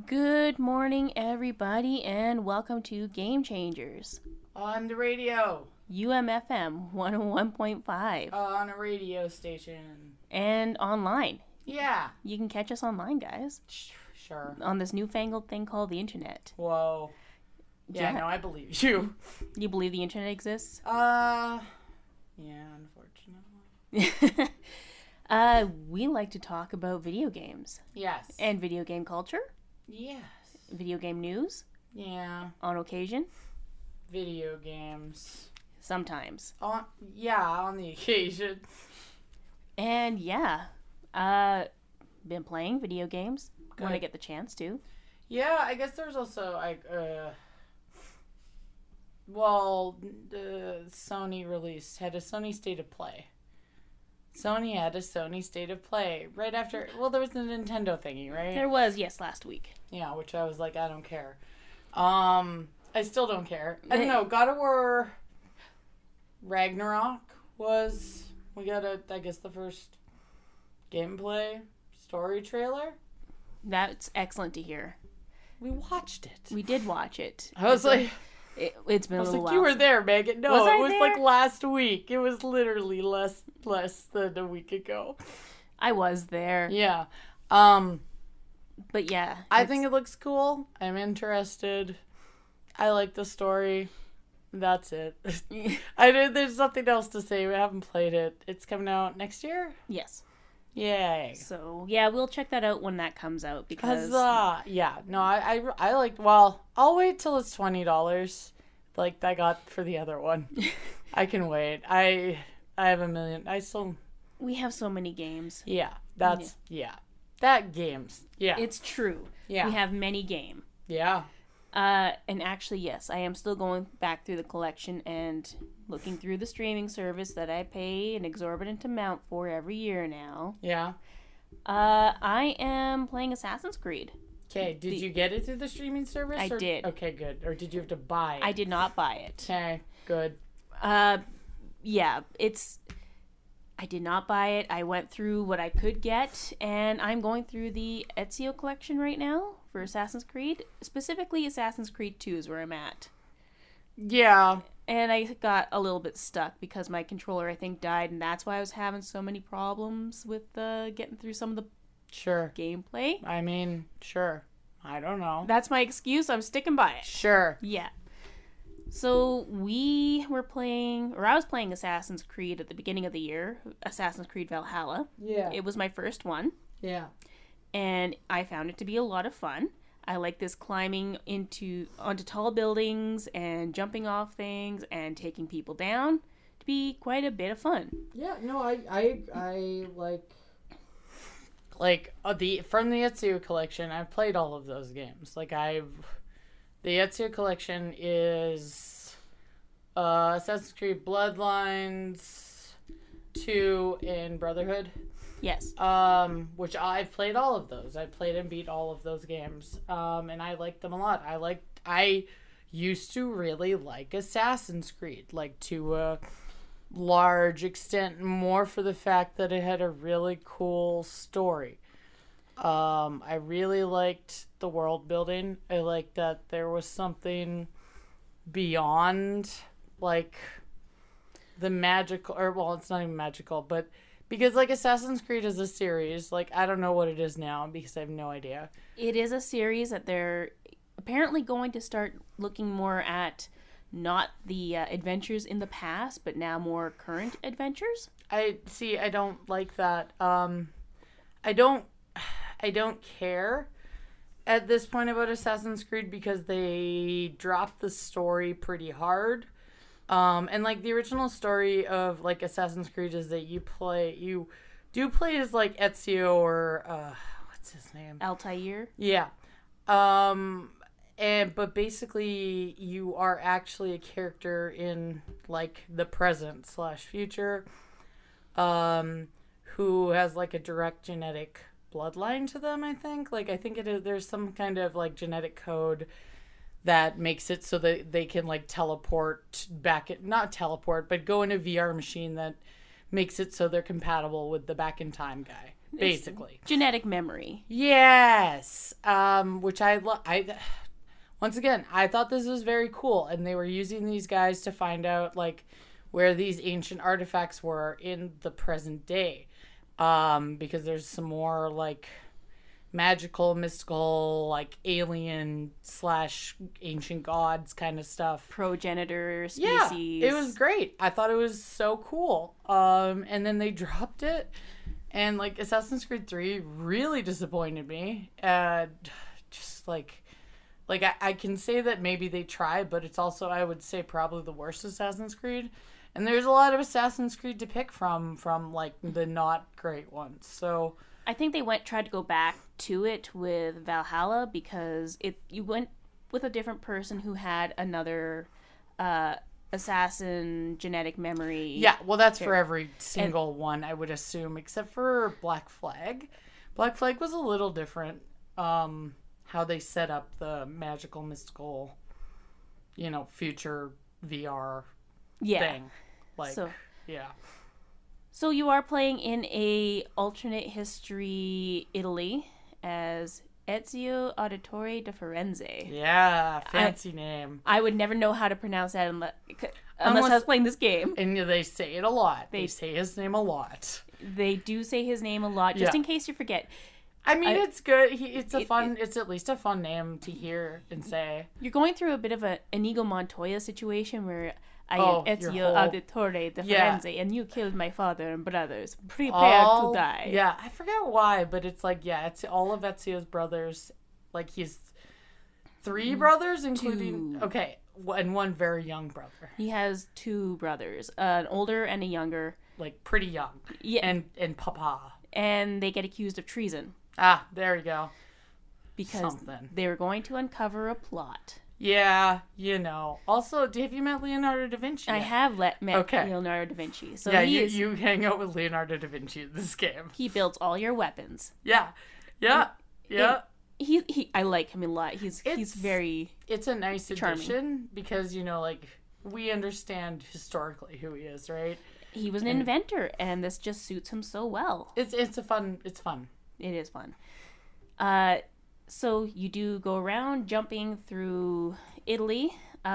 Good morning, everybody, and welcome to Game Changers. On the radio. UMFM 101.5. On a radio station. And online. Yeah. You can catch us online, guys. Sure. On this newfangled thing called the internet. Whoa. Yeah, no, I believe you. You believe the internet exists? Yeah, unfortunately. We like to talk about video games. Yes. And video game culture. Yes. Video game news. Yeah. On occasion. Video games. Sometimes. On the occasion. And been playing video games. Good. When I get the chance to. Yeah, I guess there's also Sony had a Sony State of Play. Sony had a Sony State of Play right after. Well, there was the Nintendo thingy, right? There was, yes, last week. Yeah, which I was like, I don't care. I still don't care. I don't know. God of War Ragnarok we got I guess the first gameplay story trailer. That's excellent to hear. We watched it. We did watch it. I was like, it's been a little while. You were there, Megan. No, it was there? like last week. It was literally less than a week ago. I was there. Yeah. But yeah. I think it looks cool. I'm interested. I like the story. That's it. There's nothing else to say. We haven't played it. It's coming out next year? Yes. Yay. So, yeah, we'll check that out when that comes out because... yeah. No, I like... Well, I'll wait till it's $20 like I got for the other one. I can wait. I have a million... We have so many games. Yeah. That games. Yeah. It's true. Yeah. We have many game. Yeah. And actually, yes, I am still going back through the collection and looking through the streaming service that I pay an exorbitant amount for every year now. Yeah. I am playing Assassin's Creed. Okay, did you get it through the streaming service? I did. Okay, good. Or did you have to buy it? I did not buy it. Okay, good. Yeah, I did not buy it. I went through what I could get, and I'm going through the Ezio collection right now for Assassin's Creed. Specifically, Assassin's Creed 2 is where I'm at. Yeah. And I got a little bit stuck because my controller, I think, died, and that's why I was having so many problems with getting through some of the gameplay. I mean, sure. I don't know. That's my excuse. I'm sticking by it. Sure. Yeah. So I was playing Assassin's Creed at the beginning of the year, Assassin's Creed Valhalla. Yeah. It was my first one. Yeah. And I found it to be a lot of fun. I like this climbing onto tall buildings and jumping off things and taking people down to be quite a bit of fun. Yeah, no, I like from the Ezio collection, I've played all of those games. The Ezio collection is Assassin's Creed Bloodlines 2 and Brotherhood. Yes. Which I've played all of those. I played and beat all of those games. And I liked them a lot. I used to really like Assassin's Creed, to a large extent, more for the fact that it had a really cool story. I really liked the world building. I liked that there was something beyond, the magical, it's not even magical, but because, Assassin's Creed is a series, I don't know what it is now because I have no idea. It is a series that they're apparently going to start looking more at not the adventures in the past, but now more current adventures. I don't like that. I don't care at this point about Assassin's Creed because they dropped the story pretty hard. And the original story of Assassin's Creed is that you do play as Ezio or what's his name? Altair. Yeah. But basically you are actually a character in the present / future, who has a direct genetic bloodline to them, I think. I think it is, there's some kind of genetic code that makes it so that they can teleport back, not teleport, but go in a VR machine that makes it so they're compatible with the back in time guy, basically. It's genetic memory. Yes. which I once again, I thought this was very cool, and they were using these guys to find out like where these ancient artifacts were in the present day, because there's some more like magical, mystical, like alien / ancient gods kind of stuff. Progenitor species. Yeah, it was great. I thought it was so cool. And then they dropped it, and like Assassin's Creed 3 really disappointed me. Just like I can say that maybe they tried, but it's also, I would say, probably the worst Assassin's Creed. And there's a lot of Assassin's Creed to pick from like the not great ones. So I think they tried to go back to it with Valhalla because you went with a different person who had another assassin genetic memory. Yeah, well, that's for every single one, I would assume, except for Black Flag. Black Flag was a little different. How they set up the magical, mystical, future VR thing. Like, so, yeah. So you are playing in a alternate history Italy as Ezio Auditore di Firenze. Yeah, fancy name. I would never know how to pronounce that unless I was playing this game. And they say it a lot. They say his name a lot. They do say his name a lot, just in case you forget. I mean, it's good. It's at least a fun name to hear and say. You're going through a bit of an Inigo Montoya situation where I am Ezio Auditore di Firenze, and you killed my father and brothers. Prepare to die. Yeah, I forget why, but it's like, it's all of Ezio's brothers. Like, he's 3 brothers, including... 2. Okay, and 1 very young brother. He has 2 brothers, an older and a younger. Like, pretty young. Yeah. And papa. And they get accused of treason. Ah, there you go. Because they were going to uncover a plot. Yeah, Also, have you met Leonardo da Vinci yet? I have met Leonardo da Vinci. So you hang out with Leonardo da Vinci in this game. He builds all your weapons. Yeah. I like him a lot. He's very It's a nice charming. addition because, we understand historically who he is, right? He was an inventor, and this just suits him so well. It's fun. It is fun. So you do go around jumping through Italy.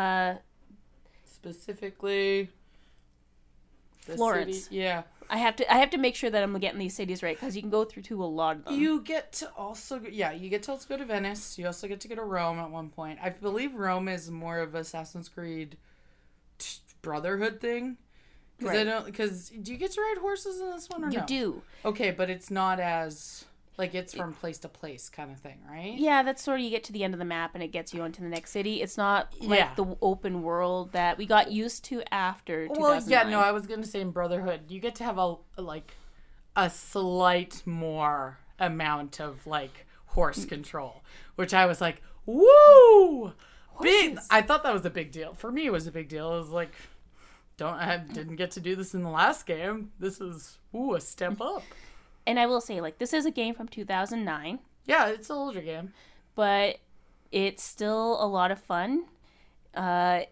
Specifically Florence. City. Yeah. I have to make sure that I'm getting these cities right because you can go through a lot of them. You get to also go to Venice. You also get to go to Rome at one point. I believe Rome is more of Assassin's Creed Brotherhood thing. Because do you get to ride horses in this one or no? You do. Okay, but it's not as like it's from place to place kind of thing, right? Yeah, that's sort of you get to the end of the map and it gets you onto the next city. It's not like the open world that we got used to after 2009. Well, yeah, no, I was gonna say in Brotherhood, you get to have a slight more amount of like horse control, which I was like, woo, big. I thought that was a big deal. For me, it was a big deal. It was like. I didn't get to do this in the last game. This is a step up. And I will say, this is a game from 2009. Yeah, it's an older game, but it's still a lot of fun. I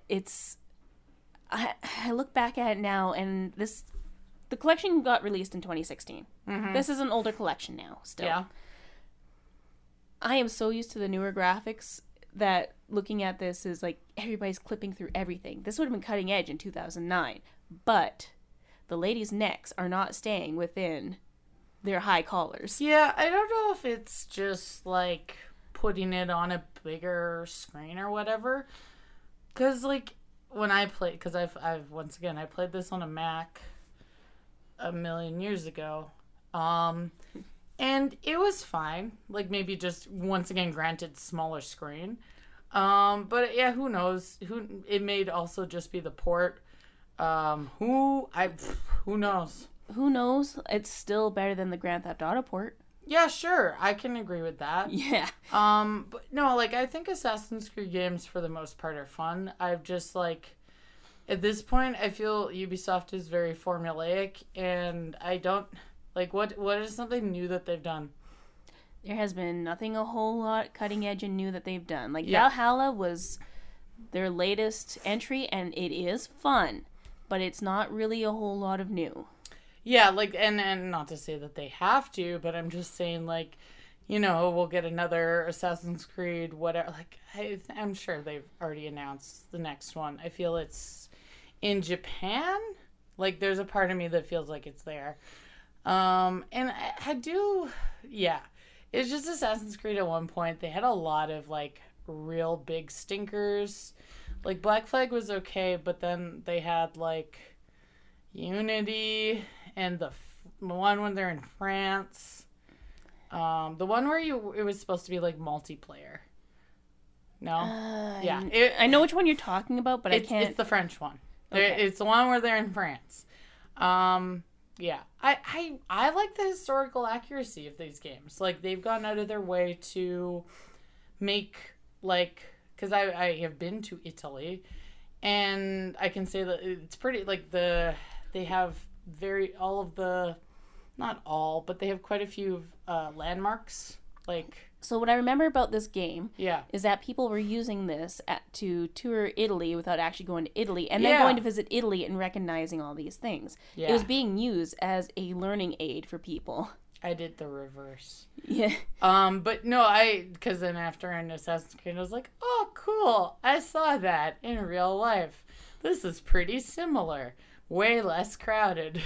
look back at it now, and the collection got released in 2016. Mm-hmm. This is an older collection now. Still, yeah. I am so used to the newer graphics that looking at this is like everybody's clipping through everything. This would have been cutting edge in 2009, but the ladies' necks are not staying within their high collars. Yeah, I don't know if it's just like putting it on a bigger screen or whatever. Because when I played, because I've once again I played this on a Mac a million years ago, and it was fine. Maybe just, once again, granted, smaller screen. But yeah, who knows? It may also just be the port. Who knows? Who knows? It's still better than the Grand Theft Auto port. Yeah, sure. I can agree with that. Yeah. But no, I think Assassin's Creed games, for the most part, are fun. I've just, at this point, I feel Ubisoft is very formulaic, and I don't... what is something new that they've done? There has been nothing a whole lot cutting edge and new that they've done. Valhalla was their latest entry, and it is fun, but it's not really a whole lot of new. Yeah, and not to say that they have to, but I'm just saying, we'll get another Assassin's Creed, whatever. Like, I'm sure they've already announced the next one. I feel it's in Japan. Like, there's a part of me that feels like it's there. And I do, yeah. It's just Assassin's Creed at one point. They had a lot of, like, real big stinkers. Like, Black Flag was okay, but then they had, like, Unity and the one when they're in France. The one where it was supposed to be, like, multiplayer. No? Yeah. I know which one you're talking about, but I can't... It's the French one. Okay. It's the one where they're in France. Yeah. I like the historical accuracy of these games. Like, they've gone out of their way to make, like... Because I have been to Italy, and I can say that it's pretty, like, they have all of the... Not all, but they have quite a few landmarks. Like... So what I remember about this game Yeah. is that people were using this to tour Italy without actually going to Italy, and then going to visit Italy and recognizing all these things. Yeah. It was being used as a learning aid for people. I did the reverse. Yeah. But no, because then after in Assassin's Creed, I was like, oh, cool. I saw that in real life. This is pretty similar. Way less crowded.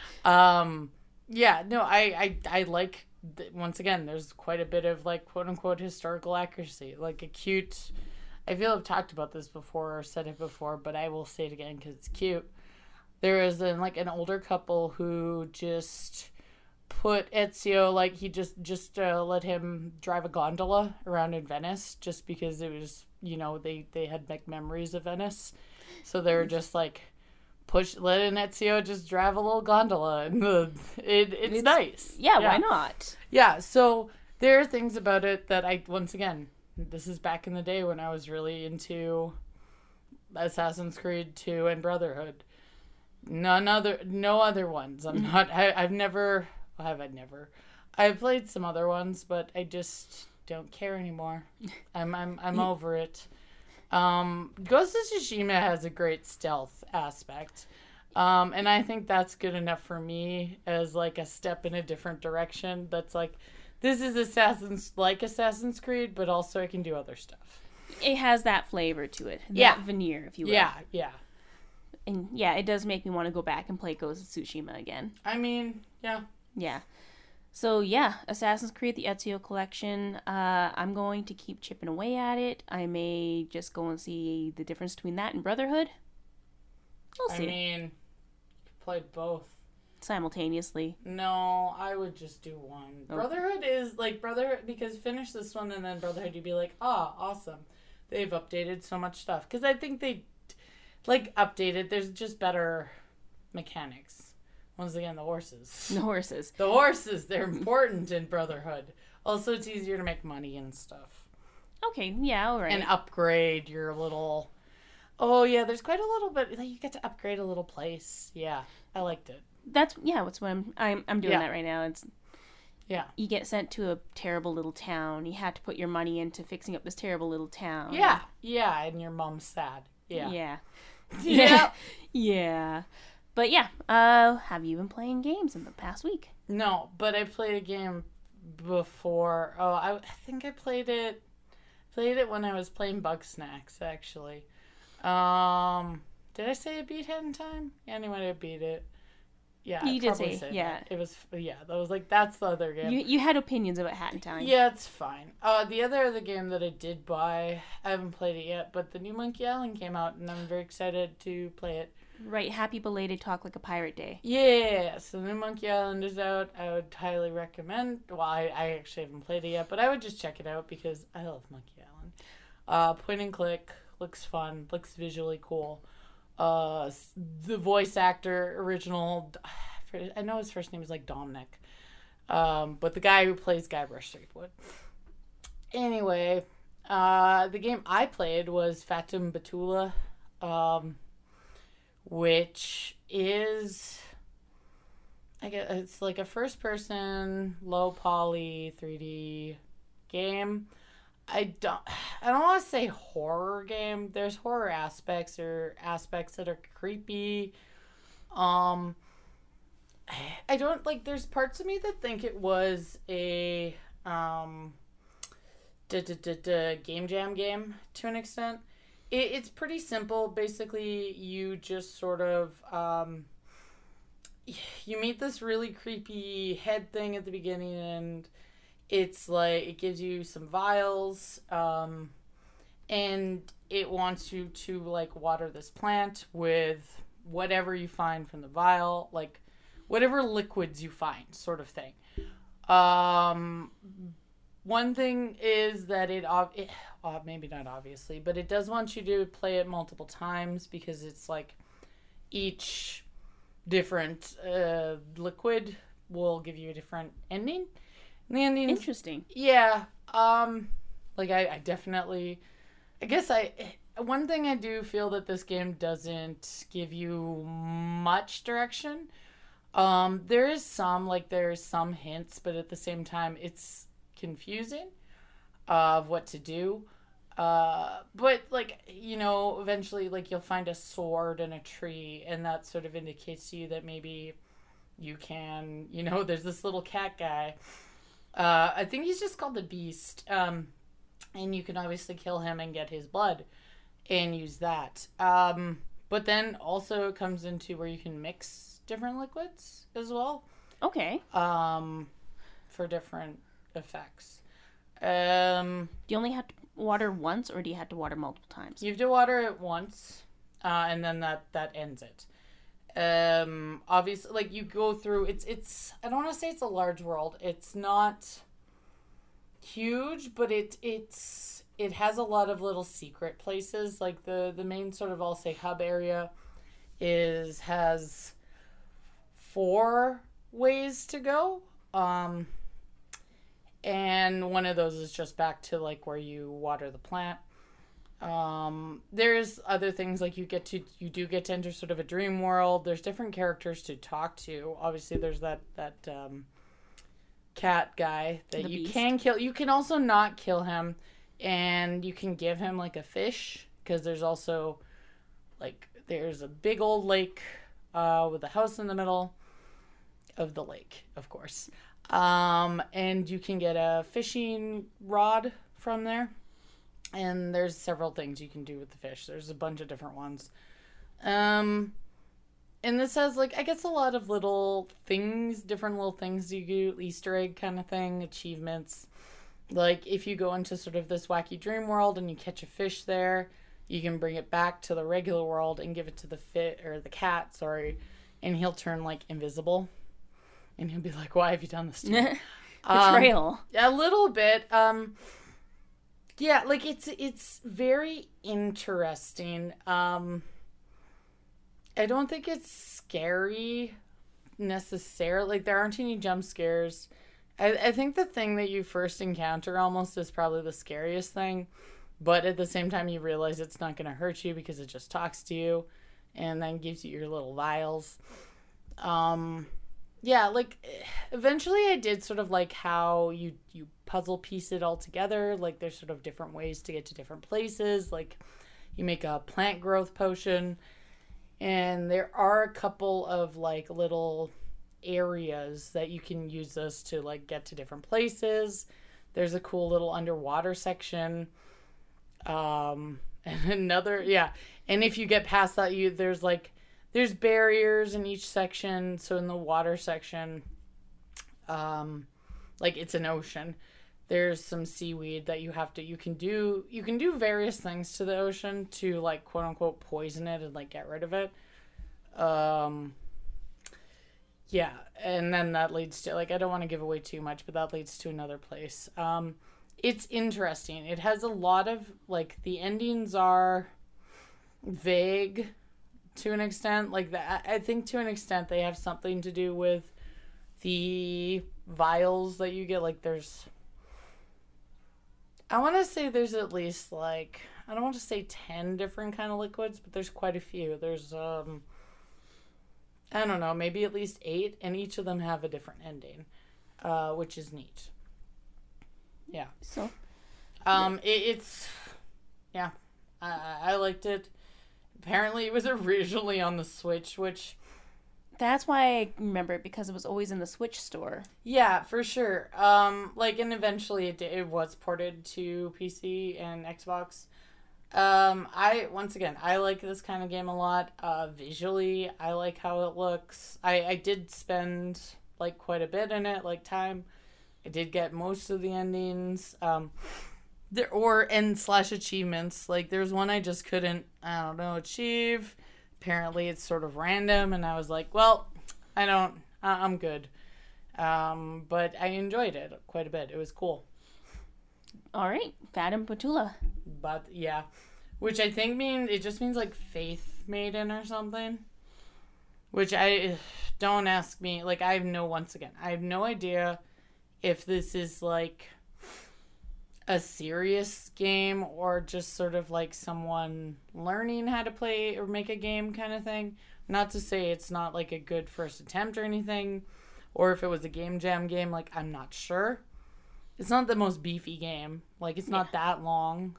Yeah, no, I like, once again, there's quite a bit of, like, quote unquote historical accuracy. Like a cute, I feel I've talked about this before or said it before, but I will say it again because it's cute. There is an older couple who just put Ezio, like, he just let him drive a gondola around in Venice just because it was, they had like memories of Venice. So they were just like, letting Ezio just drive a little gondola, and it's nice. Yeah, why not? Yeah, so there are things about it that once again, this is back in the day when I was really into Assassin's Creed 2 and Brotherhood. No other ones. I've played some other ones, but I just don't care anymore. I'm over it. Ghost of Tsushima has a great stealth aspect. And I think that's good enough for me as like a step in a different direction. That's like, this is Assassin's Creed, but also I can do other stuff. It has that flavor to it. That veneer, if you will. Yeah. And yeah, it does make me want to go back and play Ghost of Tsushima again. I mean, yeah. Yeah. So yeah, Assassin's Creed, the Ezio Collection. I'm going to keep chipping away at it. I may just go and see the difference between that and Brotherhood. We'll see. I mean, you played both simultaneously. No, I would just do one. Okay. Brotherhood is like because finish this one and then Brotherhood, you'd be like, awesome. They've updated so much stuff. Because I think they updated. There's just better mechanics. Once again, the horses. The horses, they're important in Brotherhood. Also, it's easier to make money and stuff. Okay, yeah, all right. And upgrade your little... Oh, yeah, there's quite a little bit... You get to upgrade a little place. Yeah, I liked it. That's what I'm doing that right now. It's... Yeah. You get sent to a terrible little town. You have to put your money into fixing up this terrible little town. Yeah, and your mom's sad. Yeah. Yeah. But yeah, have you been playing games in the past week? No, but I played a game before. Oh, I think I played it when I was playing Bugsnax, actually. Did I say I beat Hat in Time? Yeah, anyway, I beat it. Yeah, you did say that. It was, that was like, that's the other game. You had opinions about Hat in Time. Yeah, it's fine. The other game that I did buy, I haven't played it yet, but the new Monkey Island came out, and I'm very excited to play it. Right, happy belated Talk Like a Pirate Day. Yeah, so the new Monkey Island is out. I would highly recommend. Well, I actually haven't played it yet, but I would just check it out because I love Monkey Island. Point and click, looks fun, looks visually cool. The voice actor, original, I know his first name is like Dominic, but the guy who plays Guybrush Threepwood. Anyway, the game I played was Fatum Batula, which is, I guess it's like a first-person, low-poly 3D game. I don't want to say horror game. There's horror aspects or aspects that are creepy. I don't, like, there's parts of me that think it was a game jam game to an extent. It's pretty simple. Basically, you just sort of you meet this really creepy head thing at the beginning, and it's like it gives you some vials, and it wants you to like water this plant with whatever you find from the vial, like whatever liquids you find, sort of thing. One thing is that it maybe not obviously, but it does want you to play it multiple times because it's like each different liquid will give you a different ending. And the ending, Interesting. yeah. Like I definitely, I guess one thing I do feel that this game doesn't give you much direction. There's some hints, but at the same time, it's confusing of what to do. But like, eventually like you'll find a sword in a tree, and that sort of indicates to you that maybe you can, there's this little cat guy. I think he's just called the Beast. And you can obviously kill him and get his blood and use that. But then also it comes into where you can mix different liquids as well. Okay. For different effects. Do you only have to water once, or do you have to water multiple times? You have to water it once, and then that ends it. Obviously, like you go through. It's. I don't want to say it's a large world. It's not huge, but it has a lot of little secret places. Like the main sort of, I'll say, hub area has 4 ways to go. And one of those is just back to like where you water the plant. There's other things like you do get to enter sort of a dream world. There's different characters to talk to. Obviously there's that cat guy that you can kill. You can also not kill him, and you can give him like a fish, because there's also like there's a big old lake with a house in the middle of the lake, of course. And you can get a fishing rod from there. And there's several things you can do with the fish. There's a bunch of different ones. And this has, like, I guess a lot of little things, different little things you do, Easter egg kind of thing, achievements. Like, if you go into sort of this wacky dream world and you catch a fish there, you can bring it back to the regular world and give it to the cat, and he'll turn, like, invisible. And he'll be like, why have you done this to me? Betrayal. A little bit. Yeah, like it's very interesting. I don't think it's scary necessarily. Like, there aren't any jump scares. I think the thing that you first encounter almost is probably the scariest thing. But at the same time, you realize it's not going to hurt you because it just talks to you and then gives you your little vials. Yeah, like, eventually I did sort of like how you puzzle piece it all together. Like, there's sort of different ways to get to different places. Like, you make a plant growth potion, and there are a couple of, like, little areas that you can use this to, like, get to different places. There's a cool little underwater section. And another, yeah. And if you get past that, there's barriers in each section. So in the water section, like, it's an ocean. There's some seaweed that you can do various things to the ocean to, like, quote unquote poison it and, like, get rid of it. Yeah. And then that leads to, like, I don't want to give away too much, but that leads to another place. It's interesting. It has a lot of, like, the endings are vague to an extent. Like, I think to an extent they have something to do with the vials that you get. Like, I want to say there's at least, like, I don't want to say 10 different kind of liquids, but there's quite a few. There's, I don't know, maybe at least 8, and each of them have a different ending, which is neat. Yeah. So, it's, yeah, I liked it. Apparently it was originally on the Switch, which That's why I remember it, because it was always in the Switch store. Yeah, for sure. Like, and eventually it was ported to PC and Xbox. Once again, I like this kind of game a lot. Visually, I like how it looks. I did spend, like, quite a bit in it, like, time. I did get most of the endings. And/slash achievements. Like, there's one I just couldn't, I don't know, achieve. Apparently it's sort of random, and I was like, well, I'm good. But I enjoyed it quite a bit. It was cool. All right, Fatum Patula. But yeah, which I think it just means like faith maiden or something. Which don't ask me. Like, I have no idea if this is like a serious game or just sort of like someone learning how to play or make a game kind of thing. Not to say it's not like a good first attempt or anything, or if it was a game jam game, like, I'm not sure. It's not the most beefy game. Like, it's not that long.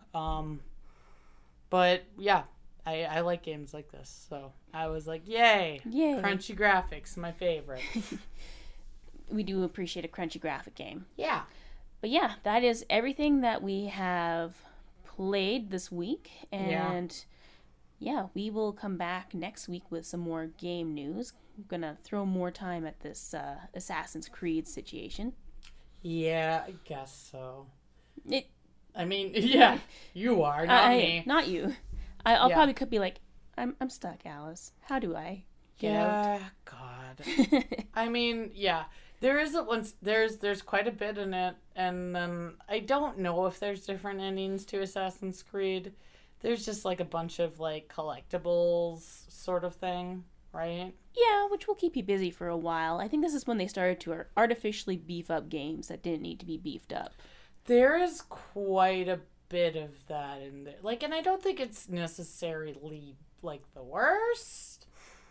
But yeah, I like games like this. So I was like, yay. Crunchy graphics, my favorite. We do appreciate a crunchy graphic game. Yeah. But yeah, that is everything that we have played this week. And yeah, we will come back next week with some more game news. I'm going to throw more time at this Assassin's Creed situation. Yeah, I guess so. You are, not me. Not you. I'll probably could be like, I'm stuck, Alice. How do I get out? God. I mean, yeah. There is there's quite a bit in it, and then I don't know if there's different endings to Assassin's Creed. There's just like a bunch of like collectibles sort of thing, right? Yeah, which will keep you busy for a while. I think this is when they started to artificially beef up games that didn't need to be beefed up. There is quite a bit of that in there. Like, and I don't think it's necessarily like the worst,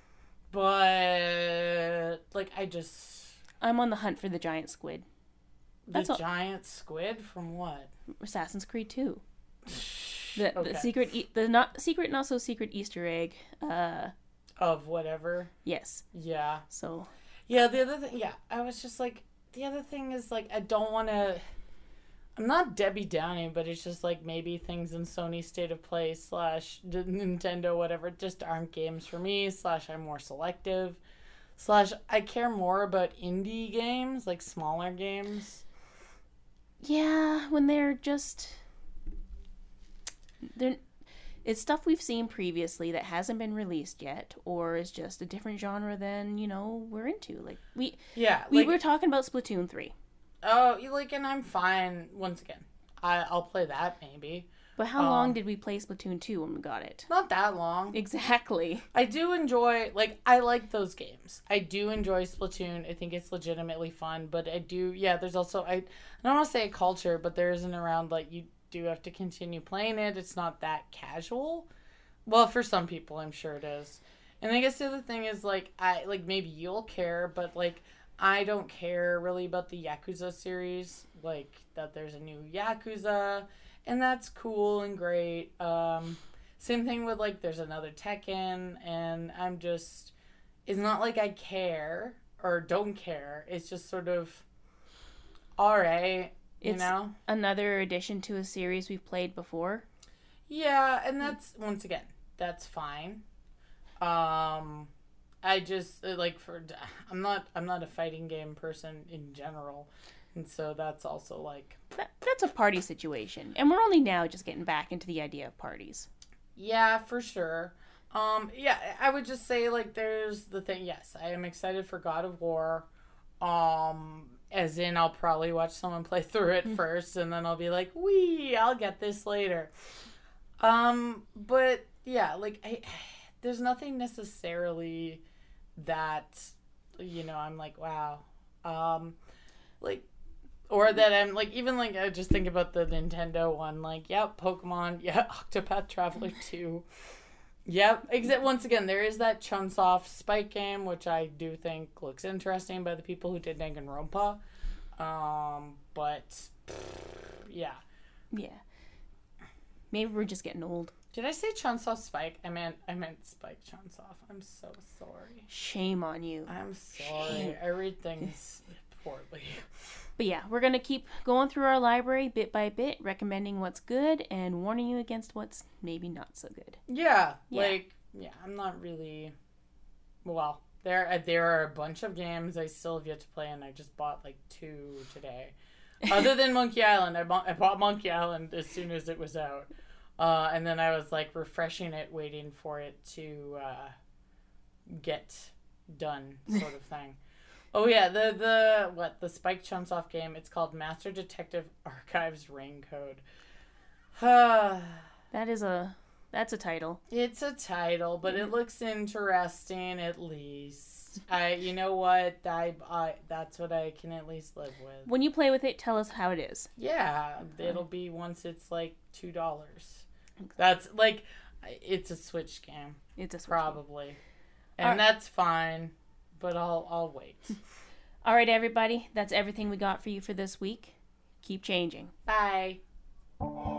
but like I'm on the hunt for the giant squid. Giant squid from what? Assassin's Creed 2. Okay. The secret, not so secret Easter egg. Of whatever. Yes. Yeah. So. Yeah, the other thing. Yeah, I was just like, the other thing is like, I don't want to. I'm not Debbie Downing, but it's just like maybe things in Sony State of Play / Nintendo whatever just aren't games for me. / I'm more selective. / I care more about indie games, like smaller games. Yeah, when it's stuff we've seen previously that hasn't been released yet, or is just a different genre than, we're into. Like, we were talking about Splatoon 3. Oh, and I'm fine, once again. I'll play that, maybe. But how long did we play Splatoon 2 when we got it? Not that long. Exactly. I do enjoy, I like those games. I do enjoy Splatoon. I think it's legitimately fun, but there's also, I don't want to say a culture, but there isn't around, you do have to continue playing it. It's not that casual. Well, for some people, I'm sure it is. And I guess the other thing is, maybe you'll care, but, I don't care really about the Yakuza series. That there's a new Yakuza, and that's cool and great. Same thing with, there's another Tekken, and it's not like I care or don't care. It's just sort of, alright, it's another addition to a series we've played before. Yeah, and that's, once again, that's fine. I just I'm not a fighting game person in general, and so that's also that's a party situation, and we're only now just getting back into the idea of parties. Yeah, for sure. I would just say there's the thing. Yes, I am excited for God of War. As in, I'll probably watch someone play through it first, and then I'll be like, I'll get this later. But yeah, there's nothing necessarily that, I'm like, wow. Or that I'm even I just think about the Nintendo one, Pokemon, Octopath Traveler 2. Yep, once again, there is that Chunsoft Spike game, which I do think looks interesting by the people who did Danganronpa. But, yeah. Yeah. Maybe we're just getting old. Did I say Chunsoft Spike? I meant Spike Chunsoft. I'm so sorry. Shame on you. I'm sorry. I read things poorly. But yeah, we're going to keep going through our library bit by bit, recommending what's good and warning you against what's maybe not so good. Yeah. I'm not really... Well, there are a bunch of games I still have yet to play, and I just bought 2 today. Other than Monkey Island. I bought Monkey Island as soon as it was out. And then I was refreshing it, waiting for it to get done, sort of thing. Oh yeah, the Spike Chunsoft game? It's called Master Detective Archives Raincode. That's a title. It's a title, but it looks interesting at least. You know what? That's what I can at least live with. When you play with it, tell us how it is. Yeah, it'll be once it's $2. That's it's a Switch game. It's a Switch probably, game. And that's fine. But I'll wait. All right, everybody. That's everything we got for you for this week. Keep changing. Bye.